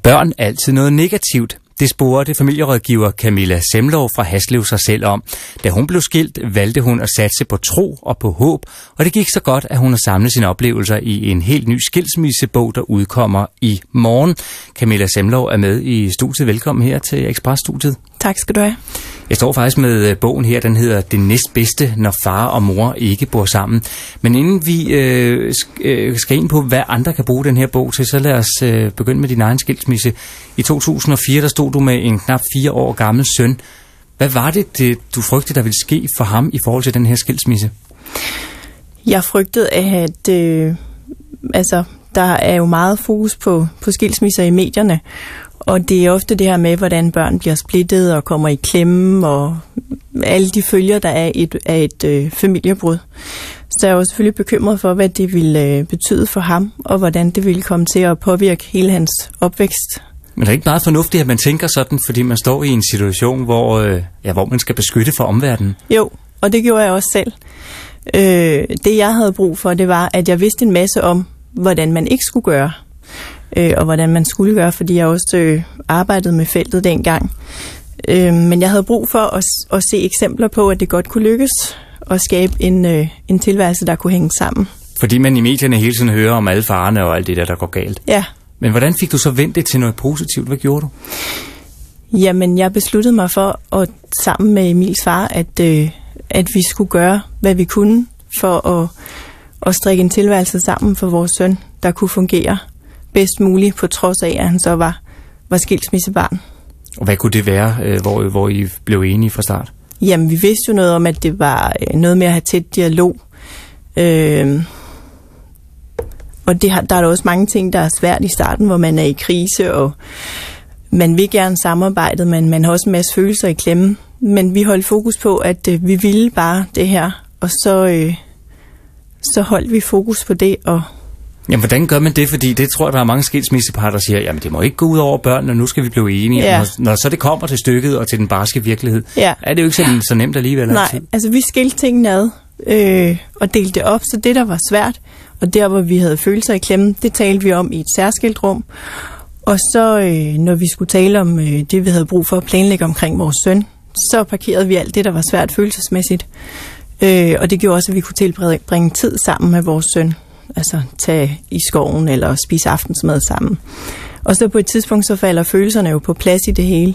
Børn altid noget negativt. Det spurgte familierådgiver Camilla Semlov fra Haslev sig selv om. Da hun blev skilt, valgte hun at satse på tro og på håb, og det gik så godt, at hun har samlet sine oplevelser i en helt ny skilsmissebog, der udkommer i morgen. Camilla Semlov er med i studiet. Velkommen her til Express-studiet. Tak skal du have. Jeg står faktisk med bogen her, den hedder Det næstbedste, når far og mor ikke bor sammen. Men inden vi skal ind på, hvad andre kan bruge den her bog til, så lad os begynde med din egen skilsmisse. I 2004, der stod du med en knap 4 år gammel søn. Hvad var det, du frygtede, der ville ske for ham i forhold til den her skilsmisse? Jeg frygtede, at der er jo meget fokus på skilsmisser i medierne, og det er ofte det her med, hvordan børn bliver splittet og kommer i klemme, og alle de følger, der er af et familiebrud. Så jeg var selvfølgelig bekymret for, hvad det ville betyde for ham, og hvordan det ville komme til at påvirke hele hans opvækst. Men det er ikke meget fornuftigt, at man tænker sådan, fordi man står i en situation, hvor man skal beskytte for omverdenen? Jo, og det gjorde jeg også selv. Det jeg havde brug for, det var, at jeg vidste en masse om, hvordan man ikke skulle gøre, og hvordan man skulle gøre, fordi jeg også arbejdede med feltet dengang. Men jeg havde brug for at se eksempler på, at det godt kunne lykkes at skabe en tilværelse, der kunne hænge sammen. Fordi man i medierne hele tiden hører om alle farerne og alt det der går galt. Ja. Men hvordan fik du så vendt det til noget positivt? Hvad gjorde du? Jamen, jeg besluttede mig for, at sammen med Emils far, at vi skulle gøre, hvad vi kunne for at strikke en tilværelse sammen for vores søn, der kunne fungere bedst muligt, på trods af, at han så var skilsmissebarn. Og hvad kunne det være, hvor I blev enige fra start? Jamen, vi vidste jo noget om, at det var noget med at have tæt dialog. Og der er der også mange ting, der er svært i starten, hvor man er i krise, og man vil gerne samarbejde, men man har også en masse følelser i klemme. Men vi holdt fokus på, at vi ville bare det her, og så holdt vi fokus på det. Jamen, hvordan gør man det? Fordi det tror jeg, der er mange skilsmissepar, der siger, jamen det må ikke gå ud over børnene, og nu skal vi blive enige. Ja. Når så det kommer til stykket og til den barske virkelighed, er det jo ikke så nemt alligevel. Nej, altid. Altså vi skilte tingene ad og delte det op, så det der var svært, og der hvor vi havde følelser i klemmen, det talte vi om i et særskilt rum. Og så når vi skulle tale om det, vi havde brug for at planlægge omkring vores søn, så parkerede vi alt det, der var svært følelsesmæssigt. Og det gjorde også, at vi kunne tilbringe tid sammen med vores søn. Altså tage i skoven eller spise aftensmad sammen. Og så på et tidspunkt, så falder følelserne jo på plads i det hele.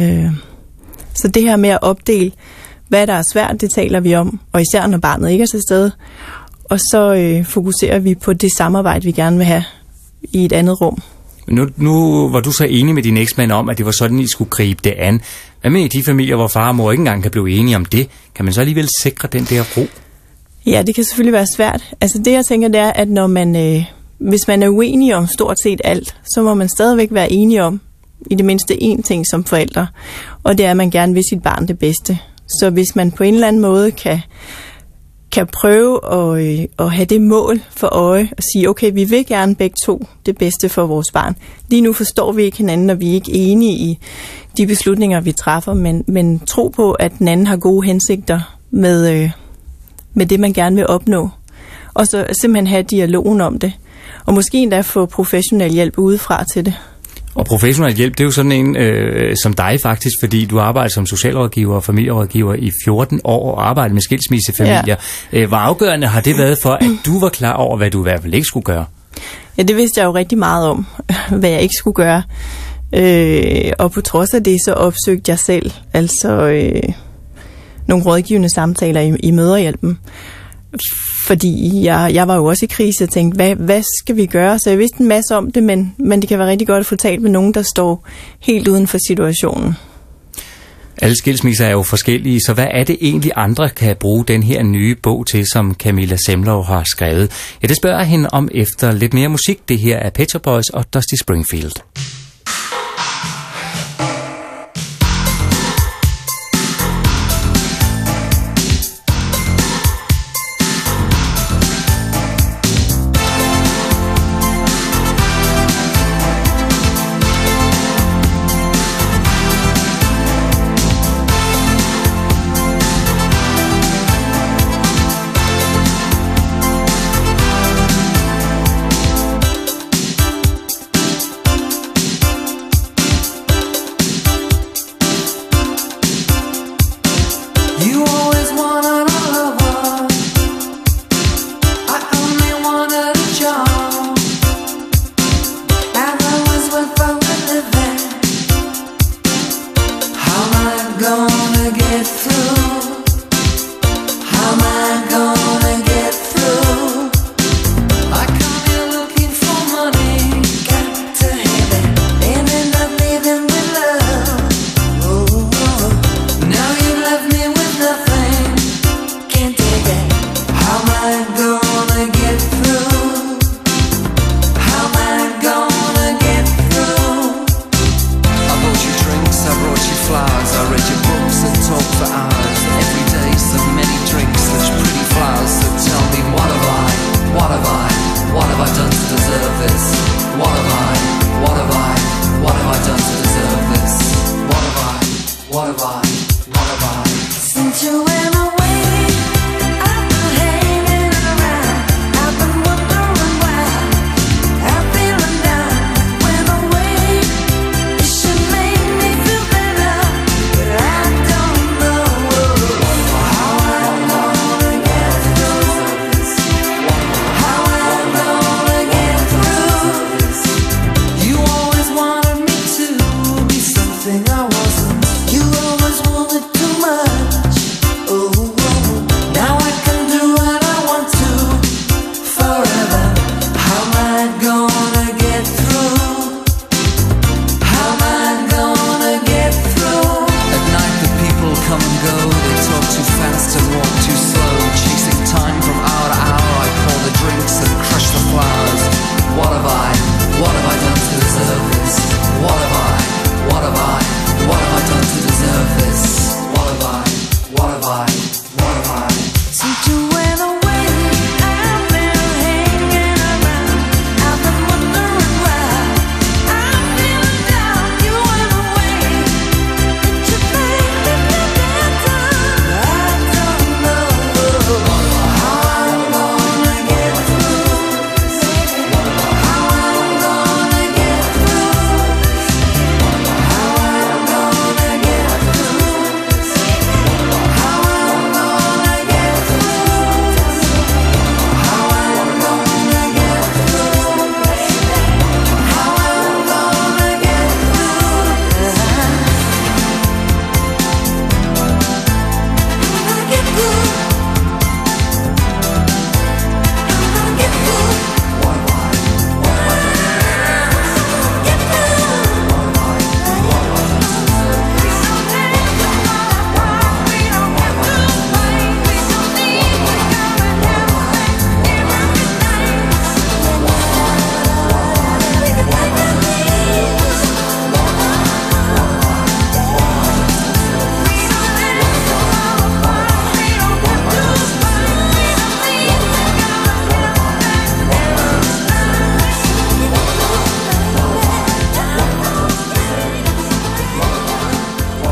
Så det her med at opdele, hvad der er svært, det taler vi om. Og især når barnet ikke er til stede. Og så fokuserer vi på det samarbejde, vi gerne vil have i et andet rum. Nu var du så enig med din eksmand om, at det var sådan, I skulle gribe det an. Hvad med i de familier, hvor far og mor ikke engang kan blive enige om det? Kan man så alligevel sikre den der ro? Ja, det kan selvfølgelig være svært. Altså det, jeg tænker, det er, at når man, hvis man er uenig om stort set alt, så må man stadigvæk være enige om i det mindste én ting som forældre. Og det er, at man gerne vil sit barn det bedste. Så hvis man på en eller anden måde kan prøve at have det mål for øje og sige, okay, vi vil gerne begge to det bedste for vores barn. Lige nu forstår vi ikke hinanden, og vi er ikke enige i de beslutninger, vi træffer, men tro på, at den anden har gode hensigter med det, man gerne vil opnå. Og så simpelthen have dialogen om det. Og måske endda få professionel hjælp udefra til det. Og professionel hjælp, det er jo sådan en som dig faktisk, fordi du arbejder som socialrådgiver og familierådgiver i 14 år og arbejder med skilsmissefamilier. Ja. Hvor afgørende har det været for, at du var klar over, hvad du i hvert fald ikke skulle gøre? Ja, det vidste jeg jo rigtig meget om, hvad jeg ikke skulle gøre. Og på trods af det, så opsøgte jeg selv nogle rådgivende samtaler i mødrehjælpen. Fordi jeg var jo også i krise og tænkte, hvad skal vi gøre? Så jeg vidste en masse om det, men det kan være rigtig godt at få talt med nogen, der står helt uden for situationen. Alle skilsmisser er jo forskellige, så hvad er det egentlig andre kan bruge den her nye bog til, som Camilla Semlov har skrevet? Ja, det spørger jeg hende om efter lidt mere musik. Det her er Pet Shop Boys og Dusty Springfield.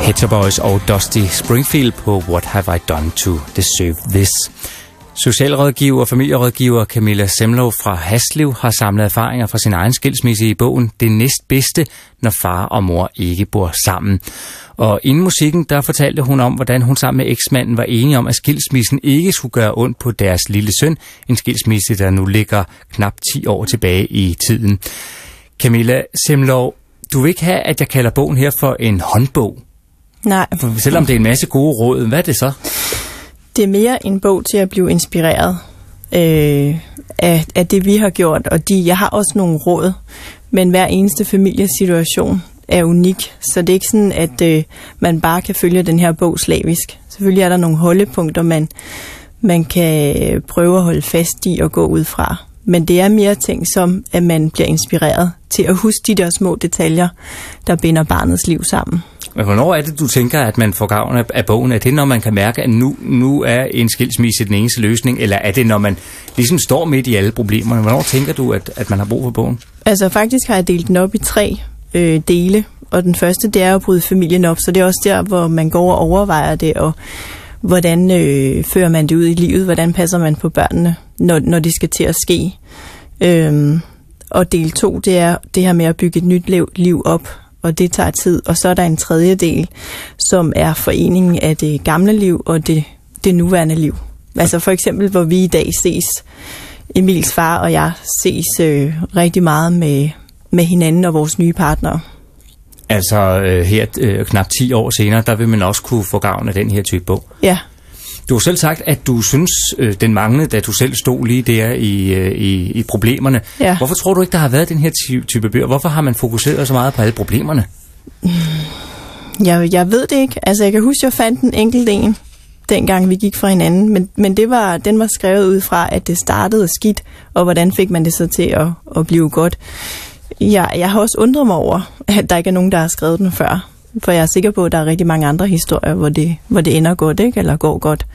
Pet Shop Boys og Dusty Springfield på What Have I Done to Deserve This. Socialrådgiver og familierådgiver Camilla Semlov fra Haslev har samlet erfaringer fra sin egen skilsmisse i bogen Det næstbedste, når far og mor ikke bor sammen. Og inden musikken, der fortalte hun om, hvordan hun sammen med eksmanden var enige om, at skilsmissen ikke skulle gøre ondt på deres lille søn. En skilsmisse, der nu ligger knap 10 år tilbage i tiden. Camilla Semlov, du vil ikke have, at jeg kalder bogen her for en håndbog? Nej. For selvom det er en masse gode råd, hvad er det så? Det er mere en bog til at blive inspireret af det, vi har gjort. Og jeg har også nogle råd, men hver eneste familiesituation er unik. Så det er ikke sådan, at man bare kan følge den her bog slavisk. Selvfølgelig er der nogle holdepunkter, man kan prøve at holde fast i og gå ud fra. Men det er mere ting som, at man bliver inspireret til at huske de der små detaljer, der binder barnets liv sammen. Men hvornår er det, du tænker, at man får gavn af bogen? Er det, når man kan mærke, at nu er en skilsmisse den eneste løsning? Eller er det, når man ligesom står midt i alle problemerne? Hvornår tænker du, at man har brug for bogen? Altså faktisk har jeg delt den op i 3 dele. Og den første, det er at bryde familien op. Så det er også der, hvor man går og overvejer det, og hvordan fører man det ud i livet? Hvordan passer man på børnene, når det skal til at ske? Og del 2, det er det her med at bygge et nyt liv op. Og det tager tid. Og så er der en 3. del, som er foreningen af det gamle liv og det nuværende liv. Altså for eksempel, hvor vi i dag ses, Emils far og jeg ses rigtig meget med hinanden og vores nye partnere. Altså her knap 10 år senere, der vil man også kunne få gavn af den her type bog. Ja. Du har selv sagt, at du synes, den manglede, da du selv stod lige der i problemerne. Ja. Hvorfor tror du ikke, der har været den her type bøger? Hvorfor har man fokuseret så meget på alle problemerne? Jeg ved det ikke. Altså, jeg kan huske, at jeg fandt en enkelt en, dengang vi gik fra hinanden. Men den var skrevet ud fra, at det startede skidt, og hvordan fik man det så til at blive godt. Jeg har også undret mig over, at der ikke er nogen, der har skrevet den før. For jeg er sikker på, at der er rigtig mange andre historier, hvor det ender godt, ikke? Eller går godt.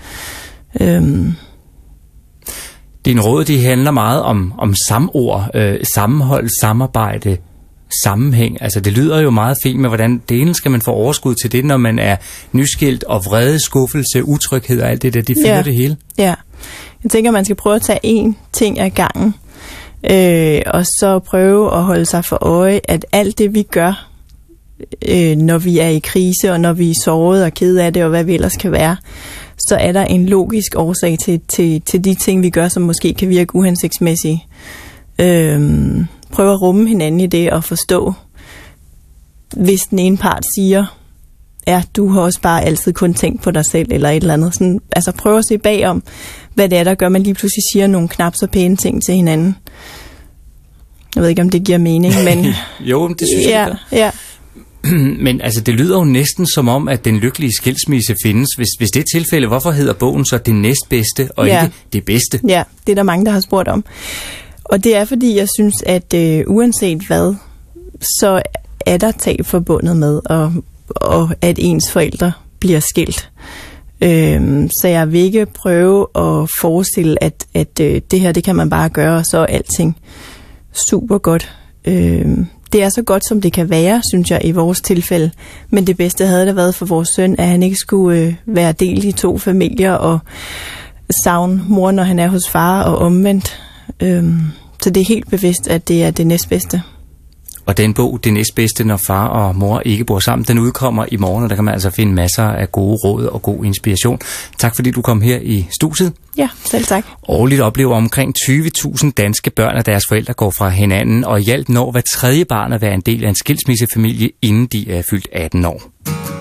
Din råd, de handler meget om samord, sammenhold, samarbejde, sammenhæng. Altså det lyder jo meget fint med, hvordan det ene skal man få overskud til det, når man er nyskilt og vrede, skuffelse, utryghed og alt det der, de fylder det hele. Ja, jeg tænker, man skal prøve at tage én ting ad gangen, og så prøve at holde sig for øje, at alt det, vi gør, når vi er i krise, og når vi er såret og kede af det, og hvad vi ellers kan være, så er der en logisk årsag til de ting, vi gør, som måske kan virke uhensigtsmæssige. Prøv at rumme hinanden i det og forstå, hvis den ene part siger, ja, du har også bare altid kun tænkt på dig selv, eller et eller andet. Sådan, altså prøv at se bagom, hvad det er, der gør, man lige pludselig siger nogle knap så pæne ting til hinanden. Jeg ved ikke, om det giver mening, men... Jo, det synes jeg. Ja. Men altså, det lyder jo næsten som om, at den lykkelige skilsmisse findes. Hvis det er tilfælde, hvorfor hedder bogen så det næstbedste, og ikke det bedste? Ja, det er der mange, der har spurgt om. Og det er, fordi jeg synes, at uanset hvad, så er der tab forbundet med, og at ens forældre bliver skilt. Så jeg vil ikke prøve at forestille, at det her, det kan man bare gøre, og så er alting super godt. Det er så godt, som det kan være, synes jeg, i vores tilfælde. Men det bedste havde det været for vores søn, at han ikke skulle være delt i 2 familier og savne mor, når han er hos far, og omvendt. Så det er helt bevidst, at det er det næstbedste. Og den bog, Det næstbedste, når far og mor ikke bor sammen, den udkommer i morgen, og der kan man altså finde masser af gode råd og god inspiration. Tak fordi du kom her i studiet. Ja, selv tak. Årligt oplever omkring 20.000 danske børn, at deres forældre går fra hinanden, og i alt når hver 3. barn at være en del af en skilsmissefamilie, inden de er fyldt 18 år.